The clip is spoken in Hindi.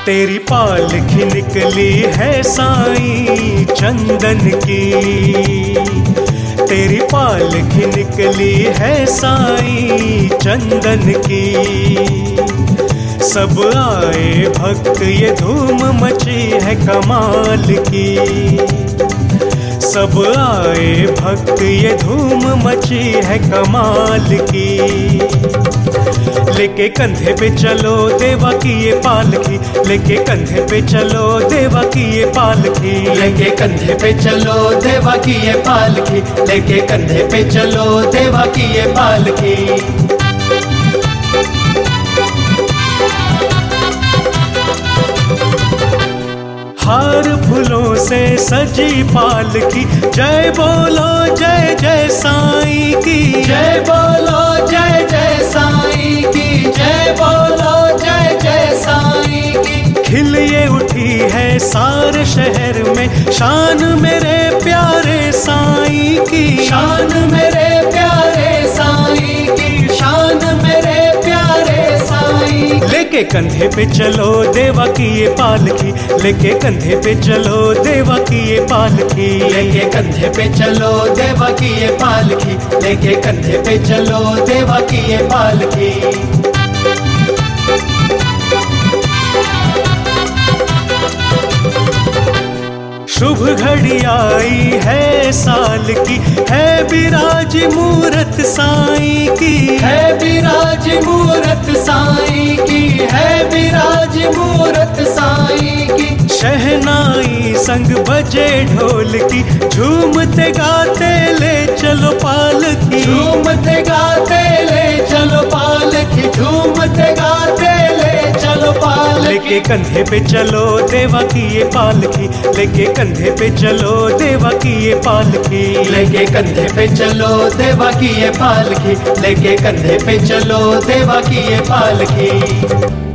तेरी पालकी निकली है साईं चंदन की, तेरी पालकी निकली है साईं चंदन की। सब आए भक्त ये धूम मची है कमाल की, सब आए भक्त ये धूम मची है कमाल की। लेके कंधे पे चलो देवा की ये पालकी, लेके कंधे पे चलो देवा की ये पालकी, लेके कंधे पे चलो देवा की ये पालकी, लेके कंधे पे चलो देवा की ये पालकी। हार फूलों से सजी पालकी, जय बोलो जय जय साईं की, जय बोलो जय जय साईं की, जय बोलो जय जय साईं की। खिलिए उठी है सारे शहर में शान मेरे प्यारे साईं की, शान मेरे प्यारे साईं की, शान मेरे प्यारे साईं। लेके कंधे पे चलो देवा की ये पालकी, लेके कंधे पे चलो देवा की ये पालकी, लेके कंधे पे चलो देवा की ये पालकी, लेके कंधे पे चलो देवा की ये पालकी। शुभ घड़ी आई है साल की, है विराज मूरत साईं की, है विराज मूरत साईं की, है विराज मूरत साईं की। शहनाई संग बजे ढोल की, झूमते गाते ले चलो पालकी, झूमते गाते ले चलो पालकी, झूमते गाते ले चलो पालकी। लेके कंधे पे चलो देवा की ये पालकी, लेके कंधे पे चलो देवा की ये पालकी, लेके कंधे पे चलो देवा की ये पालकी, लेके कंधे पे चलो देवा की ये पालकी।